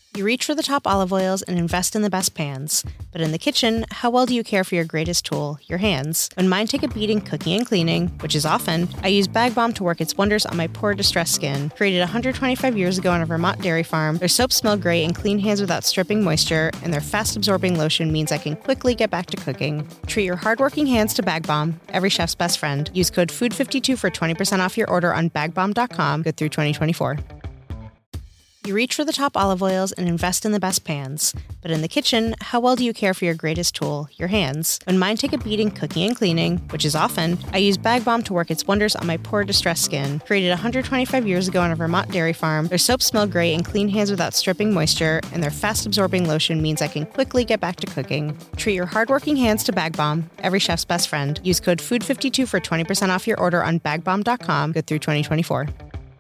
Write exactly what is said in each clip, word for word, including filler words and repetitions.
You reach for the top olive oils and invest in the best pans. But in the kitchen, how well do you care for your greatest tool, your hands? When mine take a beating cooking and cleaning, which is often, I use Bag Balm to work its wonders on my poor, distressed skin. Created one hundred twenty-five years ago on a Vermont dairy farm, their soaps smell great and clean hands without stripping moisture, and their fast-absorbing lotion means I can quickly get back to cooking. Treat your hardworking hands to Bag Balm, every chef's best friend. Use code food fifty-two for twenty percent off your order on bag balm dot com, good through twenty twenty-four. You reach for the top olive oils and invest in the best pans. But in the kitchen, how well do you care for your greatest tool, your hands? When mine take a beating cooking and cleaning, which is often, I use Bag Balm to work its wonders on my poor, distressed skin. Created one hundred twenty-five years ago on a Vermont dairy farm, their soaps smell great and clean hands without stripping moisture, and their fast-absorbing lotion means I can quickly get back to cooking. Treat your hardworking hands to Bag Balm, every chef's best friend. Use code food fifty-two for twenty percent off your order on bag balm dot com, good through twenty twenty-four.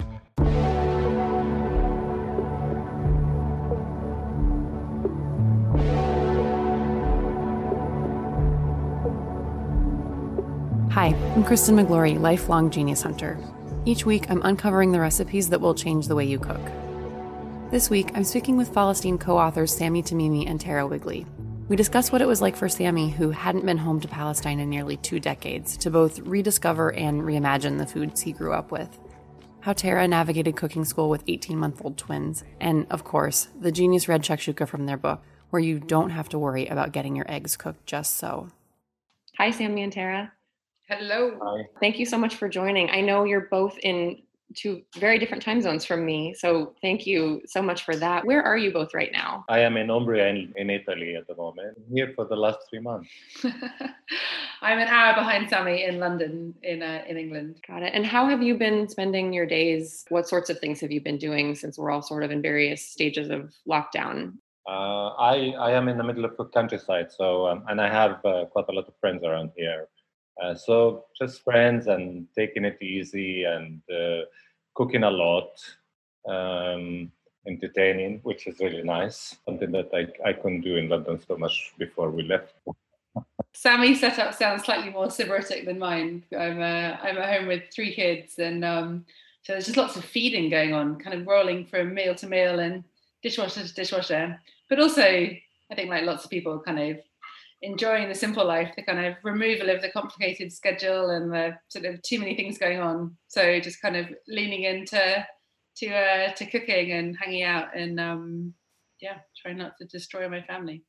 Hi, I'm Kristen McGlory, lifelong genius hunter. Each week, I'm uncovering the recipes that will change the way you cook. This week, I'm speaking with Falastine co-authors Sami Tamimi and Tara Wigley. We discuss what it was like for Sami, who hadn't been home to Palestine in nearly two decades, to both rediscover and reimagine the foods he grew up with. How Tara navigated cooking school with eighteen-month-old twins, and, of course, the genius red shakshuka from their book, where you don't have to worry about getting your eggs cooked just so. Hi, Sami and Tara. Hello. Hi. Thank you so much for joining. I know you're both in two very different time zones from me, so thank you so much for that. Where are you both right now? I am in Umbria in, in Italy at the moment. I'm here for the last three months. I'm an hour behind Sami in London, in uh, in England. Got it. And how have you been spending your days? What sorts of things have you been doing since we're all sort of in various stages of lockdown? Uh, I, I am in the middle of the countryside, so um, and I have uh, quite a lot of friends around here. Uh, so just friends and taking it easy and uh, cooking a lot, um, entertaining, which is really nice. Something that I, I couldn't do in London so much before we left. Sami's setup sounds slightly more sybaritic than mine. I'm uh, I'm at home with three kids, and um, so there's just lots of feeding going on, kind of rolling from meal to meal and dishwasher to dishwasher. But also, I think like lots of people, kind of enjoying the simple life, the kind of removal of the complicated schedule and the sort of too many things going on. So just kind of leaning into to uh, to cooking and hanging out and um, yeah, trying not to destroy my family.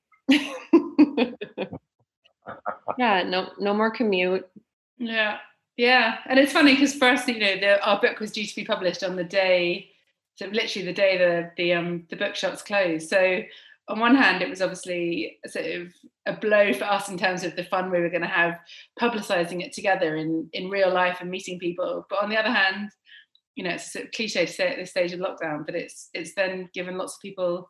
Yeah, no, no more commute. Yeah, yeah, and it's funny because first, you know, the, our book was due to be published on the day, so literally the day the the um the bookshops closed. So on one hand, it was obviously sort of a blow for us in terms of the fun we were going to have publicising it together in, in real life and meeting people. But on the other hand, you know, it's a sort of cliche to say at this stage of lockdown, but it's it's then given lots of people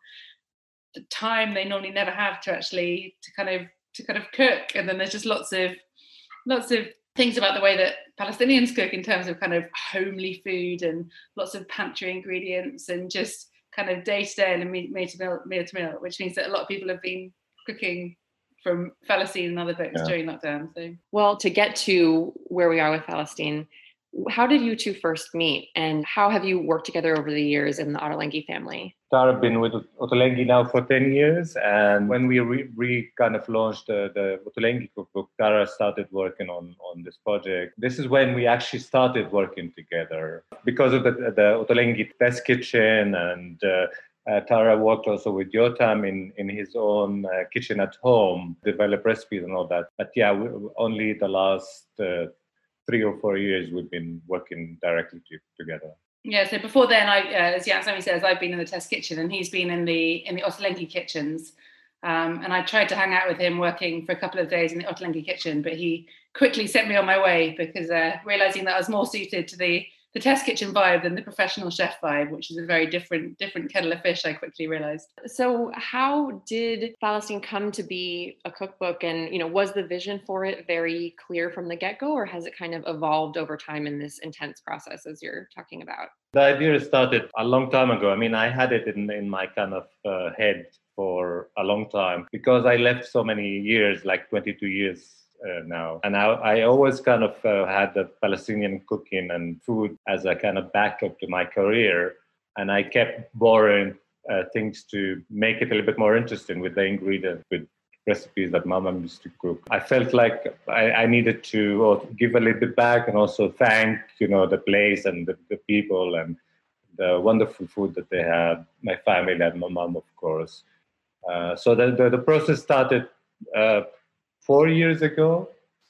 the time they normally never have to actually to kind of to kind of cook. And then there's just lots of lots of things about the way that Palestinians cook in terms of kind of homely food and lots of pantry ingredients and just kind of day to day and meal to meal, meal to meal, which means that a lot of people have been cooking from Falastine and other books yeah. during lockdown. So, well, to get to where we are with Falastine, how did you two first meet, and how have you worked together over the years in the Ottolenghi family? I've been with Ottolenghi now for ten years, and when we re, re kind of launched the, the Ottolenghi cookbook, Tara started working on, on this project. This is when we actually started working together. Because of the, the Ottolenghi test kitchen, and uh, uh, Tara worked also with Yotam in, in his own uh, kitchen at home, develop recipes and all that. But yeah, we, only the last uh, three or four years we've been working directly to, together. Yeah, so before then, I, uh, as Jan Sami says, I've been in the test kitchen and he's been in the in the Ottolenghi kitchens. Um, and I tried to hang out with him working for a couple of days in the Ottolenghi kitchen, but he quickly sent me on my way because uh, realizing that I was more suited to the the test kitchen vibe than the professional chef vibe, which is a very different different kettle of fish, I quickly realized. So how did Falastine come to be a cookbook, and you know, was the vision for it very clear from the get-go, or has it kind of evolved over time in this intense process as you're talking about? The idea started a long time ago. I mean, I had it in, in my kind of uh, head for a long time because I left so many years, like twenty-two years Uh, now. And I, I always kind of uh, had the Palestinian cooking and food as a kind of backup to my career. And I kept borrowing uh, things to make it a little bit more interesting with the ingredients, with recipes that Mama used to cook. I felt like I, I needed to uh, give a little bit back and also thank, you know, the place and the, the people and the wonderful food that they had, my family and my mom, of course. Uh, so the, the, the process started uh, four years ago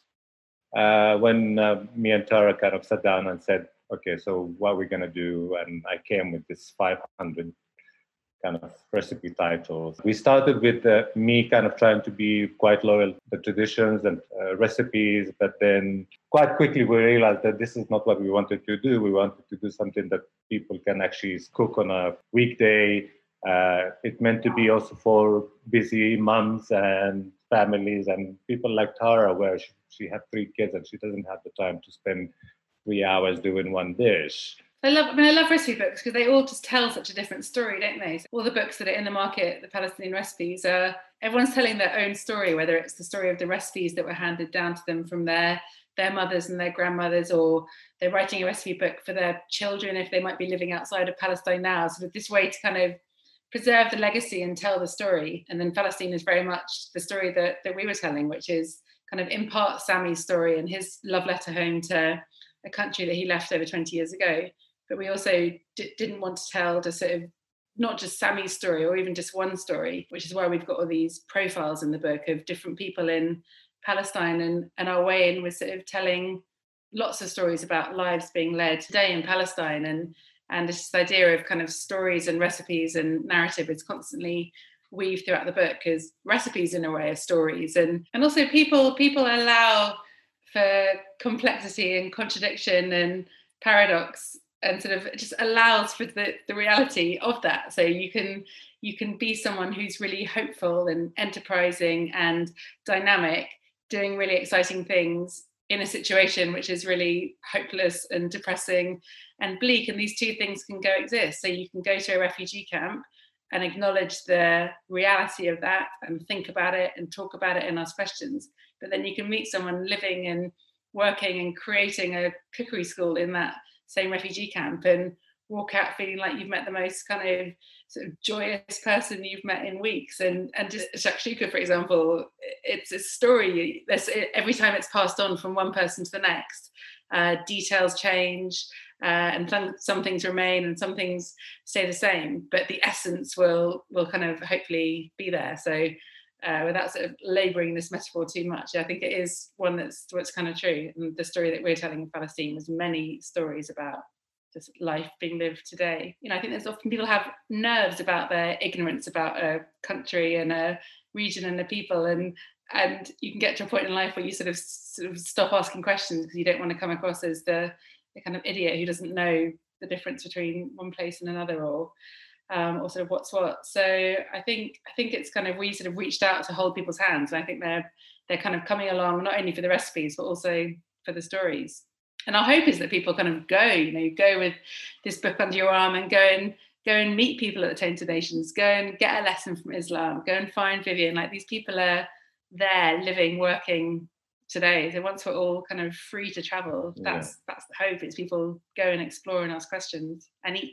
uh, when uh, me and Tara kind of sat down and said, okay, so what are we going to do? And I came with this five hundred kind of recipe titles. We started with uh, me kind of trying to be quite loyal to the traditions and uh, recipes, but then quite quickly we realized that this is not what we wanted to do. We wanted to do something that people can actually cook on a weekday. Uh, it meant to be also for busy moms and families and people like Tara, where she, she had three kids and she doesn't have the time to spend three hours doing one dish. I love, I mean, I love recipe books because they all just tell such a different story, don't they? So all the books that are in the market, the Palestinian recipes, uh, everyone's telling their own story, whether it's the story of the recipes that were handed down to them from their, their mothers and their grandmothers, or they're writing a recipe book for their children if they might be living outside of Palestine now. So this way to kind of preserve the legacy and tell the story. And then Palestine is very much the story that, that we were telling, which is kind of in part Sammy's story and his love letter home to a country that he left over twenty years ago. But we also d- didn't want to tell the sort of, not just Sammy's story or even just one story, which is why we've got all these profiles in the book of different people in Palestine. And, and our way in was sort of telling lots of stories about lives being led today in Palestine. And, and this idea of kind of stories and recipes and narrative is constantly weaved throughout the book, as recipes in a way are stories. And, and also people, people allow for complexity and contradiction and paradox, and sort of just allows for the, the reality of that. So you can you can be someone who's really hopeful and enterprising and dynamic, doing really exciting things in a situation which is really hopeless and depressing and bleak. And these two things can coexist. So you can go to a refugee camp and acknowledge the reality of that and think about it and talk about it and ask questions. But then you can meet someone living and working and creating a cookery school in that same refugee camp and walk out feeling like you've met the most kind of sort of joyous person you've met in weeks. And and just shakshuka, for example, it's a story. There's, every time it's passed on from one person to the next, uh, details change, uh, and some, some things remain and some things stay the same, but the essence will will kind of hopefully be there. So uh, without sort of labouring this metaphor too much, I think it is one that's what's kind of true. And the story that we're telling in Palestine was many stories about just life being lived today. You know, I think there's often people have nerves about their ignorance about a country and a region and a people, and and you can get to a point in life where you sort of sort of stop asking questions because you don't want to come across as the, the kind of idiot who doesn't know the difference between one place and another, or um, or sort of what's what. So I think I think it's kind of, we sort of reached out to hold people's hands, and I think they're they're kind of coming along not only for the recipes but also for the stories. And our hope is that people kind of go, you know, go with this book under your arm and go and go and meet people at the Tainted Nations, go and get a lesson from Islam, go and find Vivian. Like, these people are there, living, working today. So once we're all kind of free to travel, that's yeah. that's the hope, is people go and explore and ask questions and eat.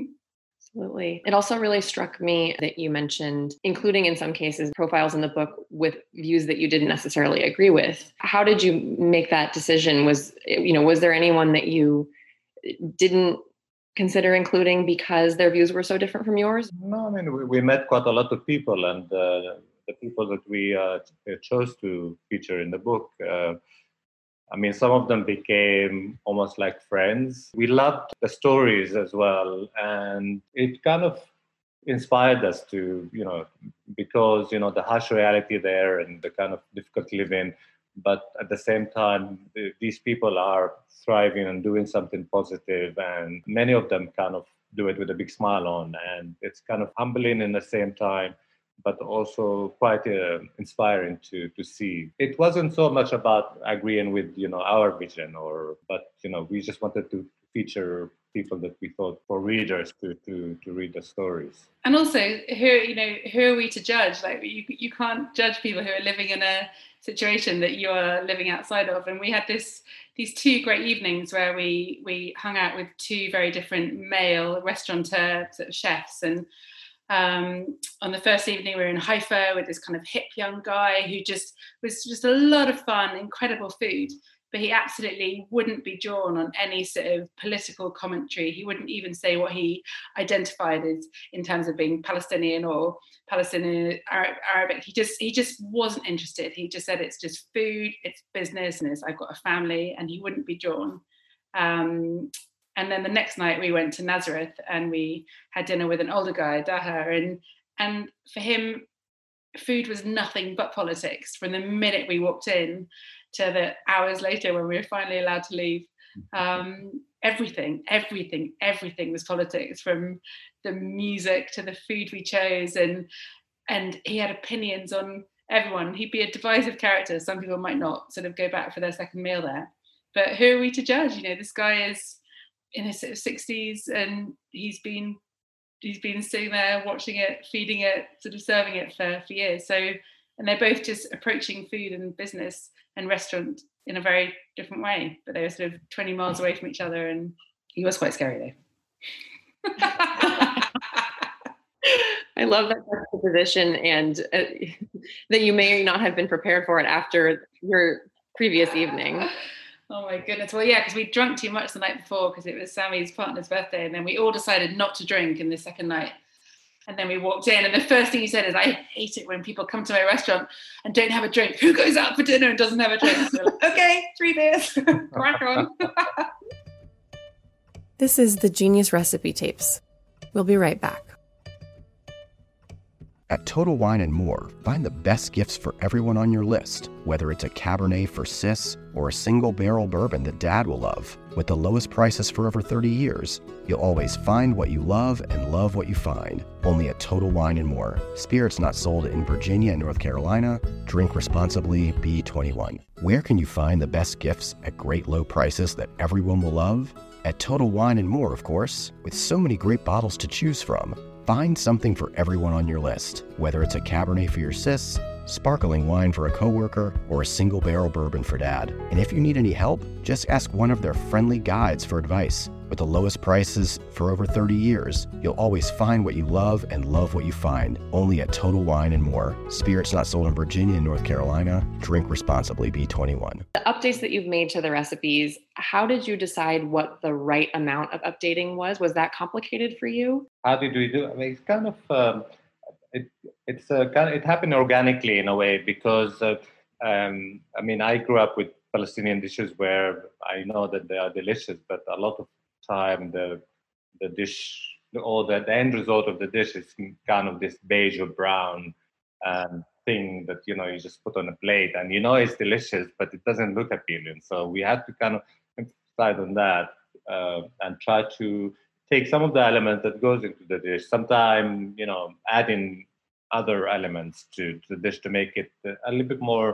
Absolutely. It also really struck me that you mentioned including, in some cases, profiles in the book with views that you didn't necessarily agree with. How did you make that decision? Was, you know, was there anyone that you didn't consider including because their views were so different from yours? No, I mean, we, we met quite a lot of people, and uh, the people that we uh, chose to feature in the book, uh, I mean, some of them became almost like friends. We loved the stories as well, and it kind of inspired us to, you know, because, you know, the harsh reality there and the kind of difficult living, but at the same time, these people are thriving and doing something positive, and many of them kind of do it with a big smile on, and it's kind of humbling in the same time, but also quite uh, inspiring to to see. It wasn't so much about agreeing with, you know, our vision, or, but, you know, we just wanted to feature people that we thought for readers to to to read the stories. And also, who, you know, who are we to judge? Like, you you can't judge people who are living in a situation that you are living outside of. And we had this these two great evenings where we we hung out with two very different male restaurateur sort of chefs, and Um, on the first evening, we were in Haifa with this kind of hip young guy who just was just a lot of fun, incredible food. But he absolutely wouldn't be drawn on any sort of political commentary. He wouldn't even say what he identified as in terms of being Palestinian or Palestinian Arabic. He just he just wasn't interested. He just said it's just food, it's business, and it's, I've got a family, and he wouldn't be drawn. Um, and then the next night we went to Nazareth and we had dinner with an older guy, Daha, and and for him, food was nothing but politics from the minute we walked in to the hours later when we were finally allowed to leave. Um, everything, everything, everything was politics, from the music to the food we chose. And and he had opinions on everyone. He'd be a divisive character. Some people might not sort of go back for their second meal there. But who are we to judge? You know, this guy is in his sort of sixties and he's been he's been sitting there watching it, feeding it, sort of serving it for, for years. So, and they're both just approaching food and business and restaurant in a very different way, but they were sort of twenty miles away from each other, and he was quite scary though. I love that juxtaposition, and uh, that you may not have been prepared for it after your previous evening. Oh my goodness. Well, yeah, because we drank too much the night before because it was Sammy's partner's birthday, and then we all decided not to drink in the second night. And then we walked in, and the first thing he said is, I hate it when people come to my restaurant and don't have a drink. Who goes out for dinner and doesn't have a drink? So we're like, okay, three beers, crack on. This is the Genius Recipe Tapes. We'll be right back. At Total Wine and More, find the best gifts for everyone on your list, whether it's a Cabernet for Sis or a single barrel bourbon that Dad will love. With the lowest prices for over thirty years, you'll always find what you love and love what you find. Only at Total Wine and More. Spirits not sold in Virginia and North Carolina. Drink responsibly. B twenty-one. Where can you find the best gifts at great low prices that everyone will love? At Total Wine and More, of course, with so many great bottles to choose from. Find something for everyone on your list, whether it's a Cabernet for your sis, sparkling wine for a coworker, or a single barrel bourbon for Dad. And if you need any help, just ask one of their friendly guides for advice. With the lowest prices for over thirty years, you'll always find what you love and love what you find. Only at Total Wine and More. Spirits not sold in Virginia and North Carolina. Drink responsibly. B twenty-one. The updates that you've made to the recipes, how did you decide what the right amount of updating was? Was that complicated for you? How did we do? I mean, it's kind of um, it. It's uh, kind of, it happened organically in a way because uh, um, I mean I grew up with Palestinian dishes where I know that they are delicious, but a lot of time the the dish or the, the end result of the dish is kind of this beige or brown um, thing that you know you just put on a plate and you know it's delicious, but it doesn't look appealing. So we had to kind of decide on that uh, and try to take some of the elements that goes into the dish, sometimes, you know, adding other elements to, to the dish to make it a little bit more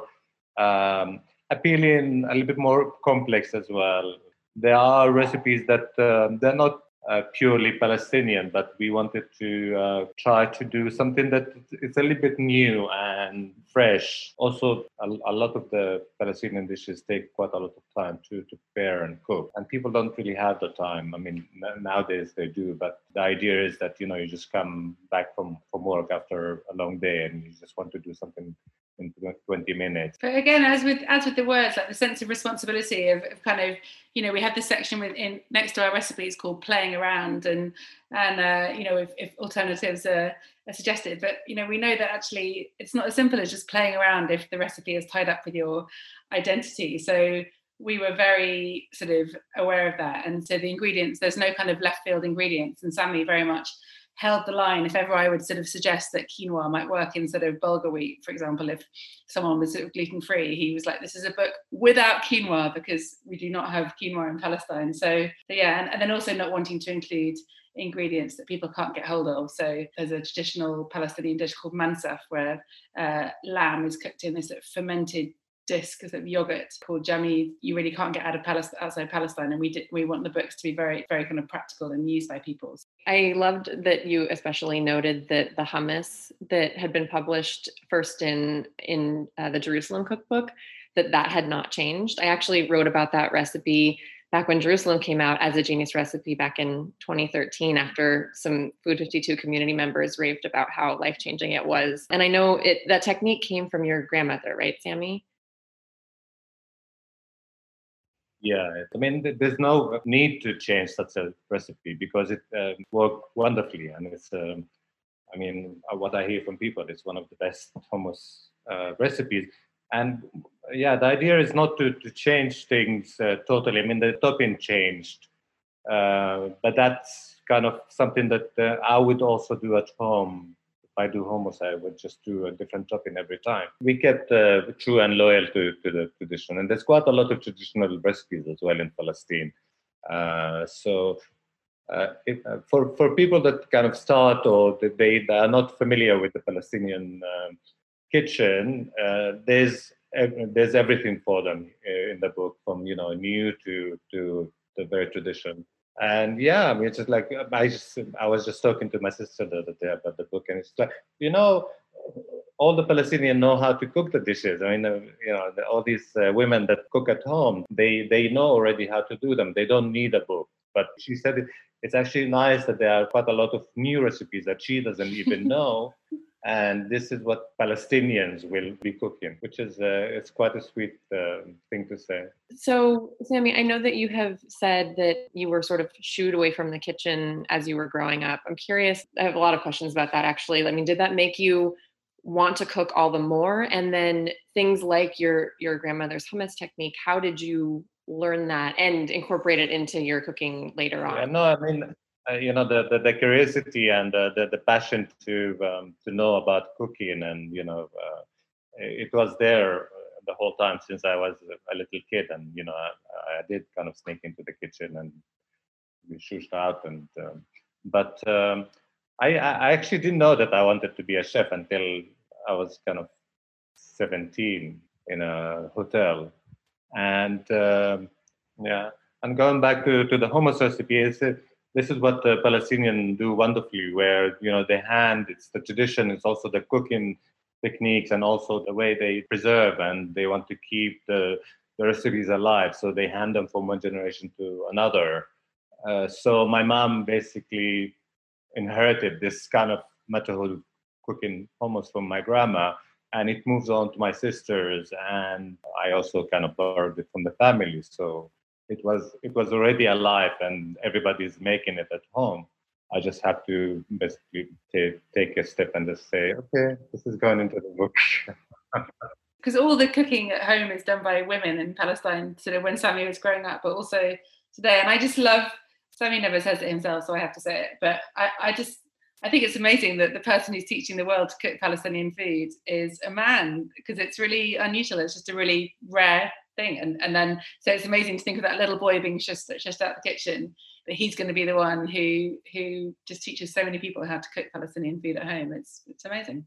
um, appealing, a little bit more complex as well. There are recipes that uh, they're not uh, purely Palestinian, but we wanted to uh, try to do something that it's a little bit new and fresh. Also, a, a lot of the Palestinian dishes take quite a lot of time to, to prepare and cook, and people don't really have the time. I mean, n- nowadays they do, but the idea is that, you know, you just come back from, from work after a long day and you just want to do something in twenty minutes. But again, as with as with the words, like the sense of responsibility of, of kind of, you know, we have this section within next to our recipes called playing around, and and uh, you know, if, if alternatives are, are suggested. But you know, we know that actually it's not as simple as just playing around if the recipe is tied up with your identity. So we were very sort of aware of that, and so the ingredients, there's no kind of left field ingredients, and Sammy very much held the line. If ever I would sort of suggest that quinoa might work instead of bulgur wheat, for example, if someone was sort of gluten-free, he was like, this is a book without quinoa because we do not have quinoa in Palestine. So, so yeah, and, and then also not wanting to include ingredients that people can't get hold of. So there's a traditional Palestinian dish called mansaf where uh, lamb is cooked in this sort of fermented disc of yogurt called jamid. You really can't get out of Palestine, outside Palestine, and we did, we want the books to be very, very kind of practical and used by people. I loved that you especially noted that the hummus that had been published first in in uh, the Jerusalem cookbook, that that had not changed. I actually wrote about that recipe back when Jerusalem came out as a Genius recipe back in twenty thirteen, after some Food fifty-two community members raved about how life-changing it was. And I know it that technique came from your grandmother, right, Sammy? Yeah, I mean, th- there's no need to change such a recipe because it um, worked wonderfully, and it's. Um, I mean, uh, what I hear from people, it's one of the best hummus uh, recipes. And yeah, the idea is not to, to change things uh, totally. I mean, the topping changed, uh, but that's kind of something that uh, I would also do at home. If I do hummus, I would just do a different topping every time. We kept uh, true and loyal to, to the tradition. And there's quite a lot of traditional recipes as well in Palestine. Uh, so uh, if, uh, for, for people that kind of start or that they, they are not familiar with the Palestinian um, kitchen, uh, there's there's everything for them in the book, from you know new to to the very tradition. And yeah, I mean, it's just like I just I was just talking to my sister the other day about the book, and it's like you know, all the Palestinians know how to cook the dishes. I mean, uh, you know, the, all these uh, women that cook at home, they they know already how to do them. They don't need a book. But she said it, it's actually nice that there are quite a lot of new recipes that she doesn't even know. And this is what Palestinians will be cooking, which is uh, it's quite a sweet uh, thing to say. So, Sammy, I know that you have said that you were sort of shooed away from the kitchen as you were growing up. I'm curious, I have a lot of questions about that, actually. I mean, did that make you want to cook all the more? And then things like your, your grandmother's hummus technique, how did you learn that and incorporate it into your cooking later on? Yeah, no, I mean, Uh, you know the, the, the curiosity and the, the, the passion to um, to know about cooking, and you know uh, it was there the whole time since I was a little kid, and you know I, I did kind of sneak into the kitchen and be shushed out, and um, but um, I, I actually didn't know that I wanted to be a chef until I was kind of seventeen in a hotel, and um, yeah, and going back to, to the hummus recipe, is it, this is what the Palestinians do wonderfully, where you know they hand, it's the tradition, it's also the cooking techniques, and also the way they preserve, and they want to keep the, the recipes alive, so they hand them from one generation to another. Uh, so my mom basically inherited this kind of method of cooking hummus from my grandma, and it moves on to my sisters, and I also kind of borrowed it from the family. So it was it was already alive, and everybody's making it at home. I just have to basically t- take a step and just say, okay, this is going into the book. Because all the cooking at home is done by women in Palestine, sort of when Sammy was growing up, but also today. And I just love, Sammy never says it himself, so I have to say it, but I, I just, I think it's amazing that the person who's teaching the world to cook Palestinian food is a man, because it's really unusual. It's just a really rare thing. And and then, so it's amazing to think of that little boy being just, just out the kitchen, that he's going to be the one who who just teaches so many people how to cook Palestinian food at home. It's it's amazing.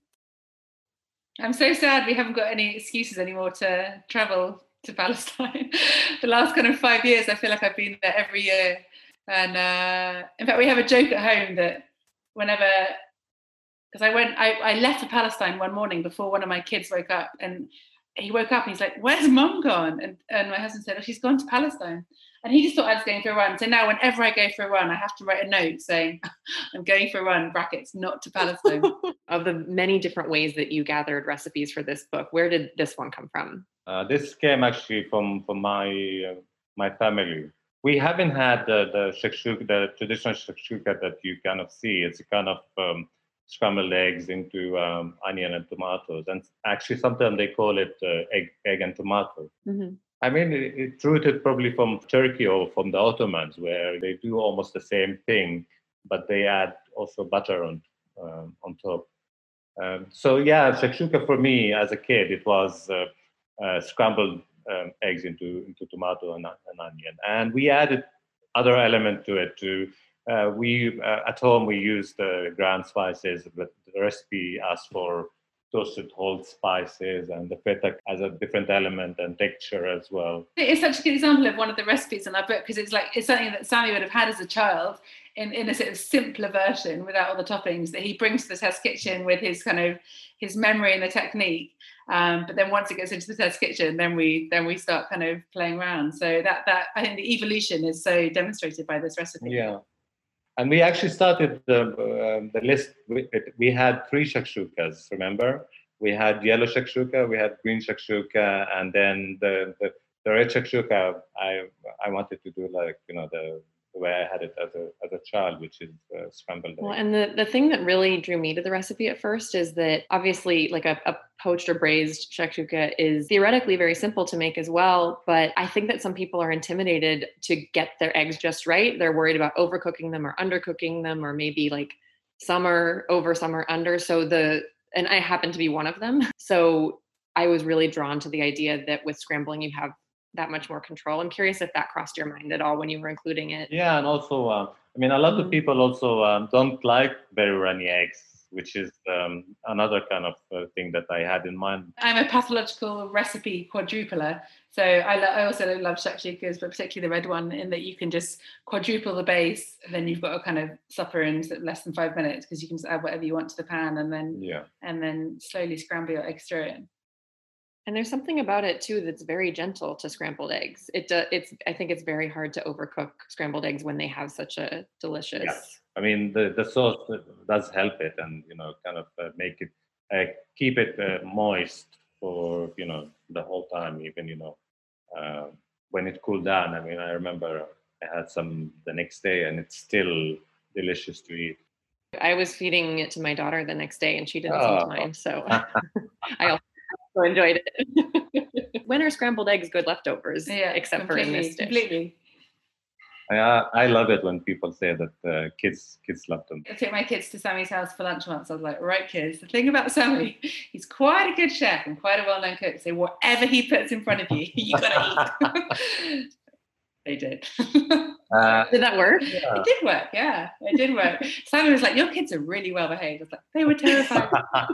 I'm so sad we haven't got any excuses anymore to travel to Palestine. The last kind of five years, I feel like I've been there every year. And uh, in fact, we have a joke at home that whenever, because I went, I, I left for Palestine one morning before one of my kids woke up, and he woke up and he's like, "Where's Mum gone?" And and my husband said, "Oh, she's gone to Palestine." And he just thought I was going for a run. So now whenever I go for a run, I have to write a note saying, "I'm going for a run, brackets, not to Palestine." Of the many different ways that you gathered recipes for this book, where did this one come from? Uh, this came actually from from my uh, my family. We haven't had the the shakshuka, the traditional shakshuka that you kind of see. It's a kind of um, scrambled eggs into um, onion and tomatoes, and actually sometimes they call it uh, egg egg and tomato. Mm-hmm. I mean, it, it's rooted probably from Turkey or from the Ottomans, where they do almost the same thing, but they add also butter on um, on top. Um, so yeah, shakshuka for me as a kid, it was uh, uh, scrambled um, eggs into into tomato and, and onion, and we added other element to it. To uh, we uh, at home we used the uh, ground spices, but the recipe asked for toasted whole spices, and the feta as a different element and texture as well. It's such a good example of one of the recipes in our book, because it's like it's something that Sammy would have had as a child in, in a sort of simpler version without all the toppings that he brings to the test kitchen with his kind of his memory and the technique. Um, but then once it gets into the test kitchen, then we then we start kind of playing around. So that that I think the evolution is so demonstrated by this recipe. Yeah, and we actually started the uh, the list. We, we had three shakshukas. Remember, we had yellow shakshuka, we had green shakshuka, and then the the, the red shakshuka. I I wanted to do like you know the. the way I had it as a as a child, which is uh, scrambled egg. Well, and the, the thing that really drew me to the recipe at first is that obviously like a, a poached or braised shakshuka is theoretically very simple to make as well, but I think that some people are intimidated to get their eggs just right. They're worried about overcooking them or undercooking them, or maybe like some are over, some are under. So the, and I happen to be one of them. So I was really drawn to the idea that with scrambling, you have that much more control. I'm curious if that crossed your mind at all when you were including it. Yeah, and also, uh, I mean, a lot of people also um, don't like very runny eggs, which is um, another kind of uh, thing that I had in mind. I'm a pathological recipe quadrupler, so I, lo- I also love shakshukas, but particularly the red one, in that you can just quadruple the base, and then you've got a kind of supper in less than five minutes because you can just add whatever you want to the pan, and then yeah, and then slowly scramble your eggs through it. And there's something about it too that's very gentle to scrambled eggs. It uh, it's I think it's very hard to overcook scrambled eggs when they have such a delicious. Yeah. I mean, the, the sauce does help it, and you know, kind of uh, make it uh, keep it uh, moist for you know the whole time, even you know uh, when it cooled down. I mean, I remember I had some the next day, and it's still delicious to eat. I was feeding it to my daughter the next day, and she didn't oh. seem to mind. So I also. So enjoyed it. When are scrambled eggs good leftovers? Yeah, except for in this dish. Completely. I, I love it when people say that uh, kids kids love them. I took my kids to Sammy's house for lunch once. I was like, right, kids, the thing about Sammy, he's quite a good chef and quite a well-known cook. So whatever he puts in front of you, you gotta eat. They did. Uh, did that work? Yeah. It did work, yeah. It did work. Sammy was like, your kids are really well behaved. I was like, they were terrified.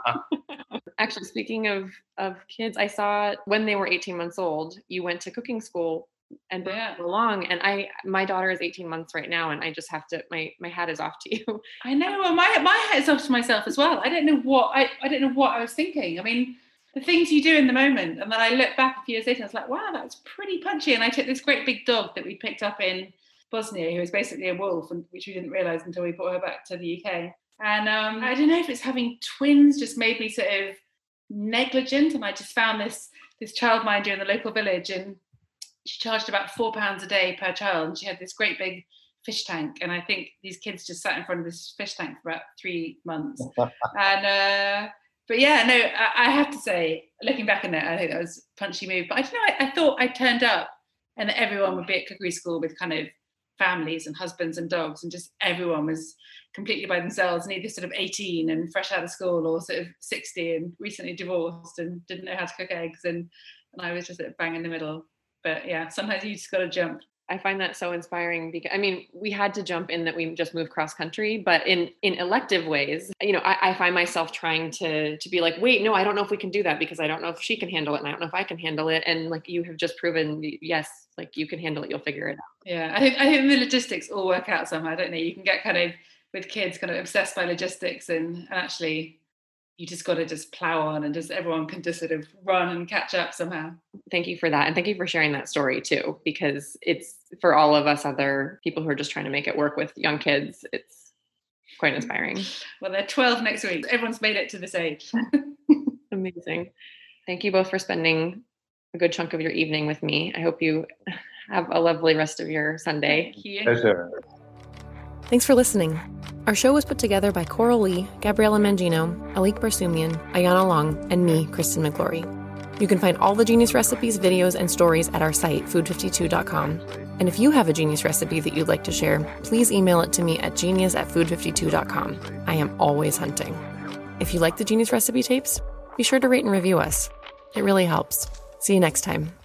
Actually, speaking of, of kids, I saw when they were eighteen months old, you went to cooking school and brought yeah. them along. And I, my daughter is eighteen months right now, and I just have to, my, my hat is off to you. I know. Well, my, my hat is off to myself as well. I don't know what, I, I don't know what I was thinking. I mean, the things you do in the moment. And then I look back a few years later, I was like, wow, that's pretty punchy. And I took this great big dog that we picked up in Bosnia, who was basically a wolf, and which we didn't realize until we brought her back to the U K. And um, I don't know if it's having twins just made me sort of negligent, and I just found this this childminder in the local village, and she charged about four pounds a day per child, and she had this great big fish tank, and I think these kids just sat in front of this fish tank for about three months. and uh but yeah, no, I, I have to say, looking back on it, I think that was a punchy move. But I don't know, I, I thought I turned up and that everyone would be at cookery school with kind of families and husbands and dogs, and just everyone was completely by themselves, and either sort of eighteen and fresh out of school, or sort of sixty and recently divorced and didn't know how to cook eggs, and, and I was just at bang in the middle. But yeah, sometimes you just got to jump. I find that so inspiring because, I mean, we had to jump in that we just moved cross country, but in, in elective ways, you know, I, I find myself trying to, to be like, wait, no, I don't know if we can do that because I don't know if she can handle it. And I don't know if I can handle it. And like, you have just proven, yes, like you can handle it. You'll figure it out. Yeah. I think, I think the logistics all work out somehow. I don't know. You can get kind of with kids kind of obsessed by logistics, and, and actually you just got to just plow on, and just everyone can just sort of run and catch up somehow. Thank you for that. And thank you for sharing that story too, because it's for all of us other people who are just trying to make it work with young kids. It's quite inspiring. Well, they're twelve next week. Everyone's made it to this age. Amazing. Thank you both for spending a good chunk of your evening with me. I hope you have a lovely rest of your Sunday. Thank you. Pleasure. Thanks for listening. Our show was put together by Coral Lee, Gabriella Mangino, Alik Barsumian, Ayana Long, and me, Kristen McGlory. You can find all the Genius recipes, videos, and stories at our site, food fifty-two dot com. And if you have a Genius recipe that you'd like to share, please email it to me at genius at food fifty-two dot com. I am always hunting. If you like the Genius recipe tapes, be sure to rate and review us. It really helps. See you next time.